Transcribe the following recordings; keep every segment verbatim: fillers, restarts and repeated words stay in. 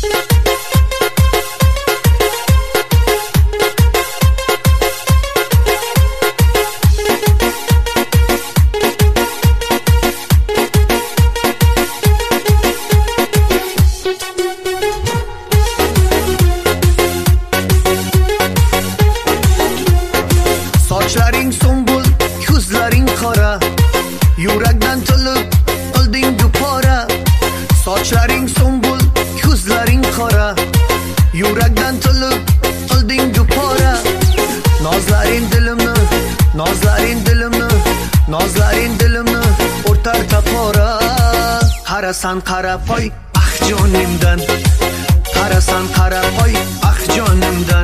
Sochlaring sumbul, ko'zlaring qora, yurakdan to'lib olding dupora. Sochlaring sumbul, ko'zlaring qora, yurakdan to'lib olding dupora. Nozlaring dilimni, nozlaring dilimni, nozlaring dilimni o'rtar tapora. Qarasan qarab qo'y, ah jonimdan, qarasan qarab qo'y, ah jonimdan.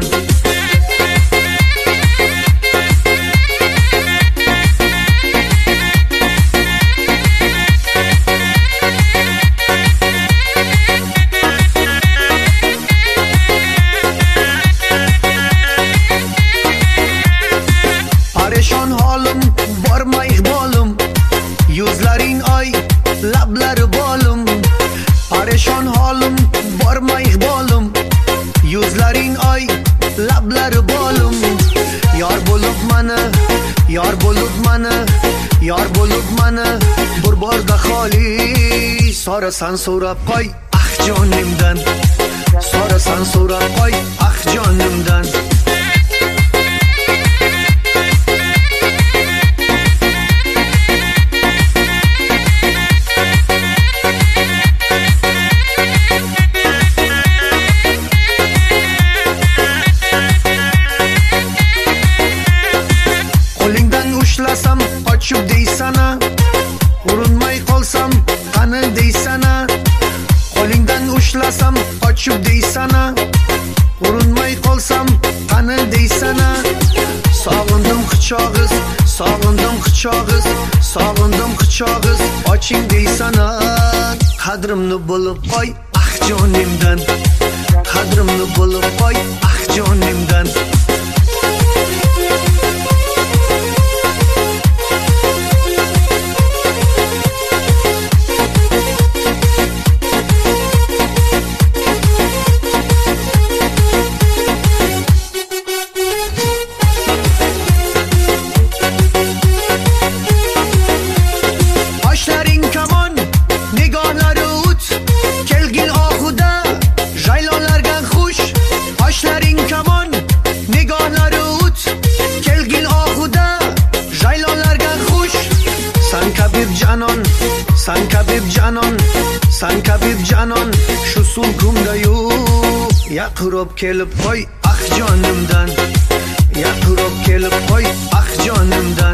Parishon holim, borma iqbolim, yuzlaring oy, lablari bolim. Parishon holim, borma iqbolim, yuzlaring oy, lablari bolim. Yor bo'lib mani, yor bo'lib mani, yor bo'lib mani bir borda xoli. So'rasan so'rab qo'y, ah jonimdan, so'rasan so'rab qo'y, ah jonimdan. Qo'lingdan ushlasam qochib deysana, urinmay qolsam qani deysana. Qo'lingdan ushlasam qochib deysana, urinmay qolsam qani deysana. Sog'indim quchog'iz, sog'indim quchog'iz, sog'indim quchog'iz, oching deysana. Qadrimni bo'lib qo'y, ah jonimdan, qadrimni bo'lib qo'y, ah jonimdan. Qoshlaring kamon, nigohlari o't, kelgin oxuda jaylonlarga xush. Qoshlaring kamon, nigohlari o't, kelgin oxuda jaylonlarga xush. San kabib janon, san kabib janon, san kabib janon, shu sulkumda-yu yaqrob kelib qo'y, ah jonimdan, yaqrob kelib qo'y, ah jonimdan.